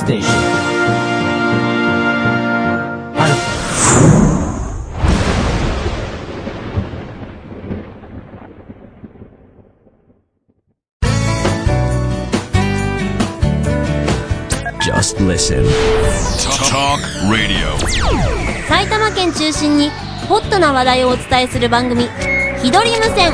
station. Just listen. Talk Radio. 埼玉県中心にホットな話題をお伝えする番組、ひどり無線。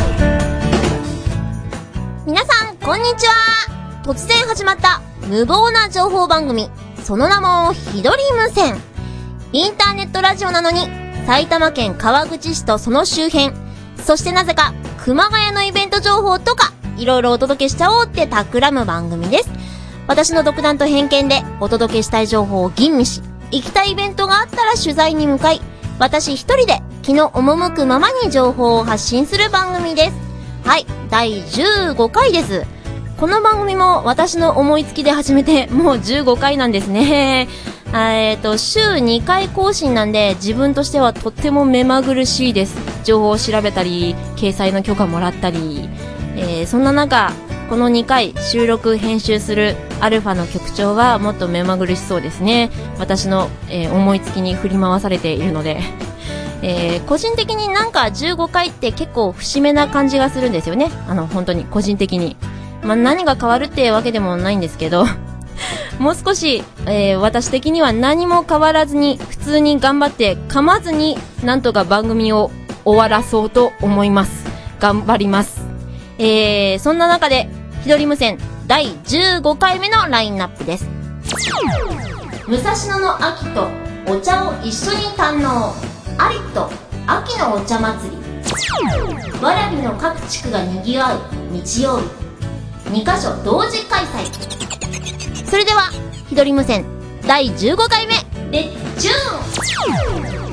皆さんこんにちは。突然始まった無謀な情報番組、その名もひどり無線。インターネットラジオなのに埼玉県川口市とその周辺、そしてなぜか熊谷のイベント情報とかいろいろお届けしちゃおうって企む番組です。私の独断と偏見でお届けしたい情報を吟味し、行きたいイベントがあったら取材に向かい、私一人で気の赴くままに情報を発信する番組です。はい、第15回です。この番組も私の思いつきで始めてもう15回なんですね。週2回更新なんで自分としてはとっても目まぐるしいです。情報を調べたり掲載の許可もらったり、そんな中この2回収録編集するアルファの局長はもっと目まぐるしそうですね。私の、思いつきに振り回されているので、個人的になんか15回って結構節目な感じがするんですよね。本当に個人的に、何が変わるってわけでもないんですけどもう少し、私的には何も変わらずに普通に頑張って噛まずになんとか番組を終わらそうと思います。頑張ります。そんな中でひどり無線第15回目のラインナップです。武蔵野の秋とお茶を一緒に堪能、アリット秋のお茶祭り。蕨の各地区がにぎわう日曜日、2カ所同時開催。それではひどり無線第15回目レッチューン。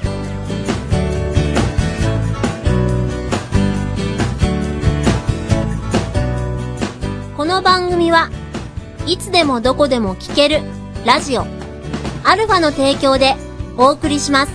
この番組はいつでもどこでも聞けるラジオアルファの提供でお送りします。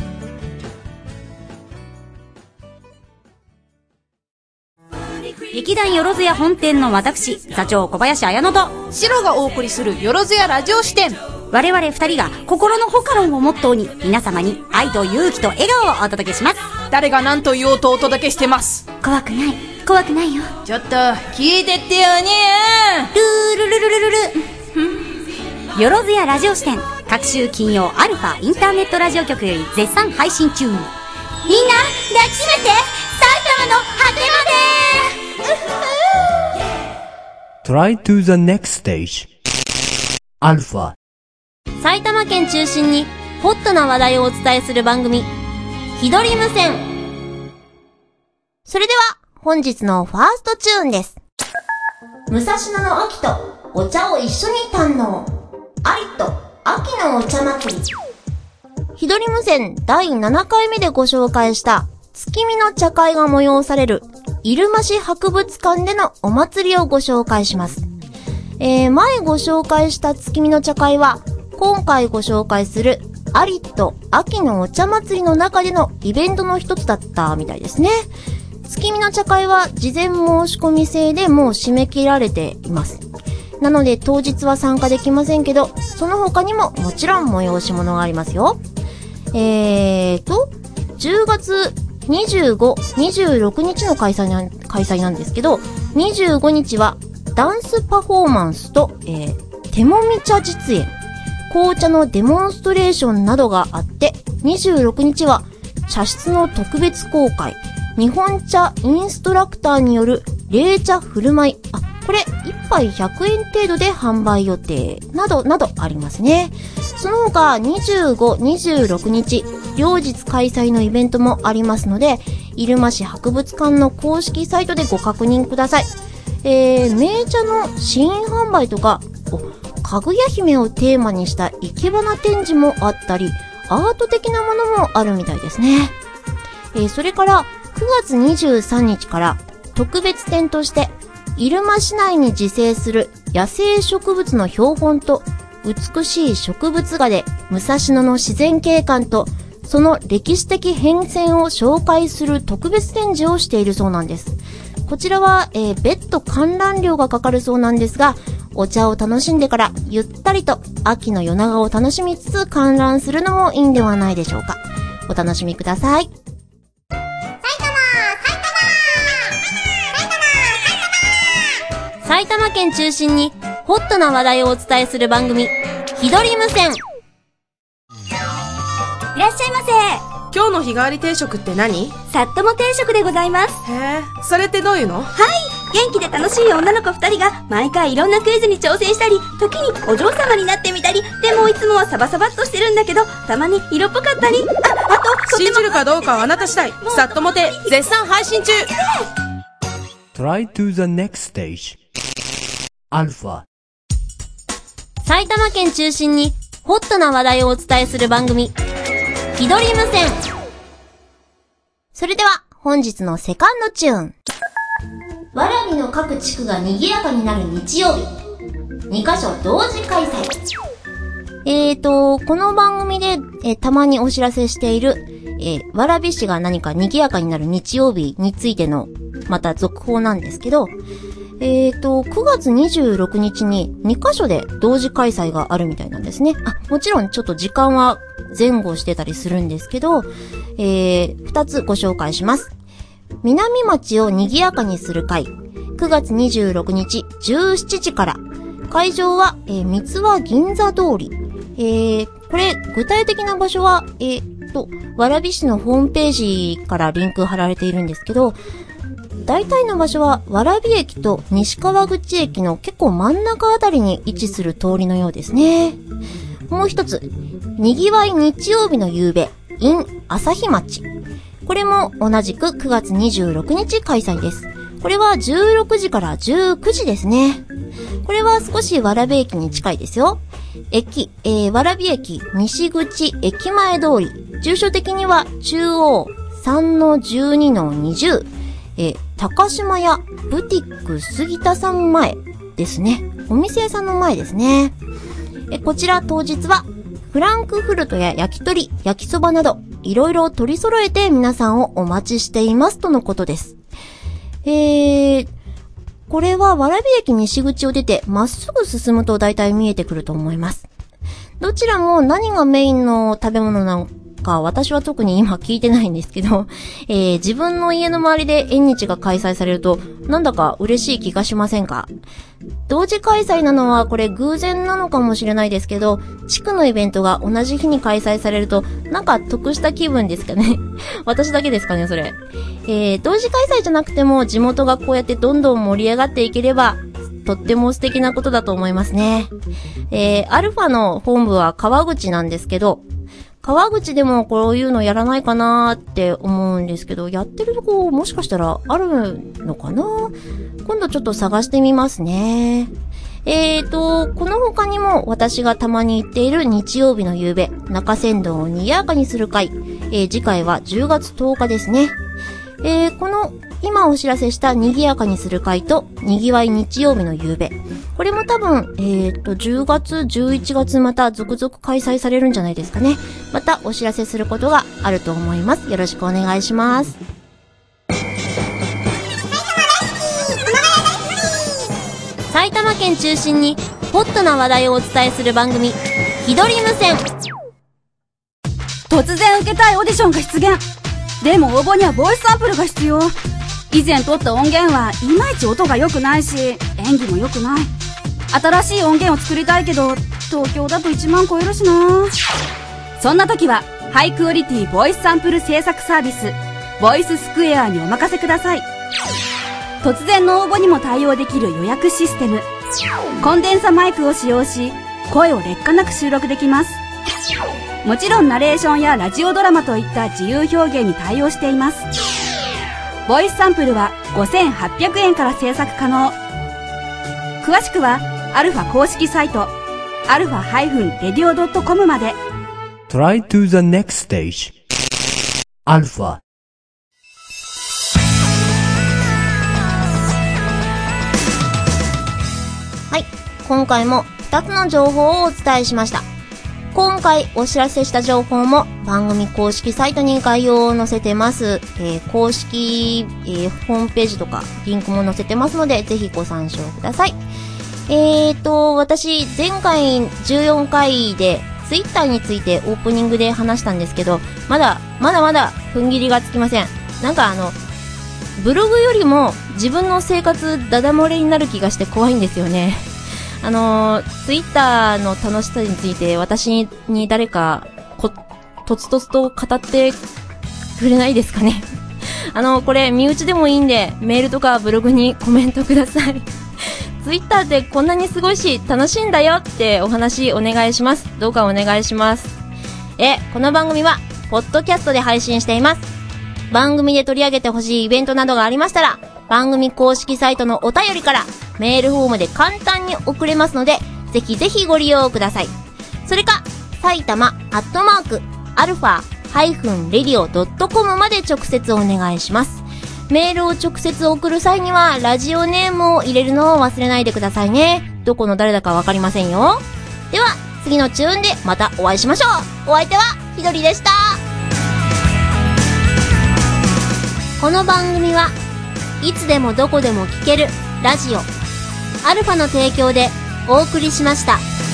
劇団よろずや本店の私座長小林彩乃とシロがお送りするよろずやラジオ支店。 我々二人が心のホカロンをモットーに皆様に愛と勇気と笑顔をお届けします。 誰が何と言おうとお届けしてます。 怖くない怖くないよ。 ちょっと聞いてってよねルールルルルルルよろずやラジオ支店、各週金曜アルファインターネットラジオ局より絶賛配信中。みんな抱きしめて埼玉の果てまで。 Try to the next stage. アルファ。 埼玉県中心にホットな話題をお伝えする番組ひどり無線。それでは本日のファーストチューンです。武蔵野の秋とお茶を一緒に堪能、アリット秋のお茶祭り。ひどり無線第7回目でご紹介した月見の茶会が催される入間市博物館でのお祭りをご紹介します。前ご紹介した月見の茶会は今回ご紹介するアリット秋のお茶祭りの中でのイベントの一つだったみたいですね。月見の茶会は事前申し込み制でもう締め切られています。なので当日は参加できませんけど、その他にももちろん催し物がありますよ。10月25、26日の開催なんですけど、25日はダンスパフォーマンスと、手もみ茶実演、紅茶のデモンストレーションなどがあって、26日は茶室の特別公開、日本茶インストラクターによる冷茶振る舞い、これ1杯100円程度で販売予定などなどありますね。その他25、26日両日開催のイベントもありますので、入間市博物館の公式サイトでご確認ください。銘茶の試飲販売とか、かぐや姫をテーマにした生け花展示もあったり、アート的なものもあるみたいですね。それから9月23日から特別展として入間市内に自生する野生植物の標本と美しい植物画で武蔵野の自然景観とその歴史的変遷を紹介する特別展示をしているそうなんです。こちらは、別途観覧料がかかるそうなんですが、 お茶を楽しんでからゆったりと秋の夜長を楽しみつつ観覧するのもいいんではないでしょうか。お楽しみください。埼玉県中心にホットな話題をお伝えする番組、ひどり無線。 いらっしゃいませ。 今日の日替わり定食って何？ さっとも定食でございます。 へえ、それってどういうの？ はい、元気で楽しい女の子2人が毎回いろんなクイズに挑戦したり、時にお嬢様になってみたり、でもいつもはサバサバっとしてるんだけど、たまに色っぽかったり、あと信じるかどうかはあなた次第。さっともて絶賛配信中。 Try to the next stage. アルファ。 埼玉県中心にホットな話題をお伝えする番組、ひどり無線。それでは本日のセカンドチューン。わらびの各地区が賑やかになる日曜日、2カ所同時開催。この番組で、たまにお知らせしている、蕨市が何か賑やかになる日曜日についてのまた続報なんですけど、9月26日に2カ所で同時開催があるみたいなんですね。もちろんちょっと時間は前後してたりするんですけど、2つご紹介します。南町を賑やかにする会、9月26日17時から。会場は、三ツ輪銀座通り。これ、具体的な場所は、蕨市のホームページからリンク貼られているんですけど、大体の場所は蕨駅と西川口駅の結構真ん中あたりに位置する通りのようですね。もう一つ、にぎわい日曜日の夕べ in 朝日町。これも同じく9月26日開催です。これは16時から19時ですね。これは少し蕨駅に近いですよ。蕨駅西口駅前通り。住所的には中央 3-12-20。高島屋ブティック杉田さん前ですね。お店屋さんの前ですね。こちら当日はフランクフルトや焼き鳥、焼きそばなどいろいろ取り揃えて皆さんをお待ちしていますとのことです。これは蕨駅西口を出てまっすぐ進むと大体見えてくると思います。どちらも何がメインの食べ物なのか私は特に今聞いてないんですけど、自分の家の周りで縁日が開催されるとなんだか嬉しい気がしませんか？同時開催なのはこれ偶然なのかもしれないですけど、地区のイベントが同じ日に開催されるとなんか得した気分ですかね。私だけですかねそれ。同時開催じゃなくても地元がこうやってどんどん盛り上がっていければとっても素敵なことだと思いますね。アルファの本部は川口なんですけど、川口でもこういうのやらないかなーって思うんですけど、やってるとこもしかしたらあるのかな？今度ちょっと探してみますね。この他にも私がたまに行っている日曜日の夕べ、中山道を賑やかにする会、次回は10月10日ですね。この今お知らせした賑やかにする会と賑わい日曜日の夕べ、これも多分10月11月また続々開催されるんじゃないですかね。またお知らせすることがあると思います。よろしくお願いします。埼玉県中心にホットな話題をお伝えする番組、ひどり無線。 突然受けたいオーディションが出現。でも応募にはボイスサンプルが必要。以前撮った音源はいまいち音が良くないし、演技も良くない。新しい音源を作りたいけど東京だと1万超えるしな。そんな時はハイクオリティボイスサンプル制作サービスボイススクエアにお任せください。突然の応募にも対応できる予約システム、コンデンサマイクを使用し声を劣化なく収録できます。もちろんナレーションやラジオドラマといった自由表現に対応しています。ボイスサンプルは5800円から制作可能。詳しくはアルファ公式サイトアルファ-radio.com まで。 Try to the next stage. アルファ。 はい、今回も2つの情報をお伝えしました。今回お知らせした情報も番組公式サイトに概要を載せてます。公式、ホームページとかリンクも載せてますのでぜひご参照ください。 私、前回14回で、ツイッターについてオープニングで話したんですけど、まだ踏ん切りがつきません。なんかブログよりも自分の生活ダダ漏れになる気がして怖いんですよね。ツイッターの楽しさについて私に誰かとつとつと語ってくれないですかね。これ身内でもいいんでメールとかブログにコメントください。ツイッターってこんなにすごいし楽しいんだよってお話お願いします。どうかお願いします。この番組はポッドキャストで配信しています。番組で取り上げてほしいイベントなどがありましたら、番組公式サイトのお便りからメールフォームで簡単に送れますので、ぜひぜひご利用ください。それか、埼玉@alpha-radio.com まで直接お願いします。メールを直接送る際には、ラジオネームを入れるのを忘れないでくださいね。どこの誰だかわかりませんよ。では、次のチューンでまたお会いしましょう。お相手はひどりでした。この番組はいつでもどこでも聞けるラジオアルファの提供でお送りしました。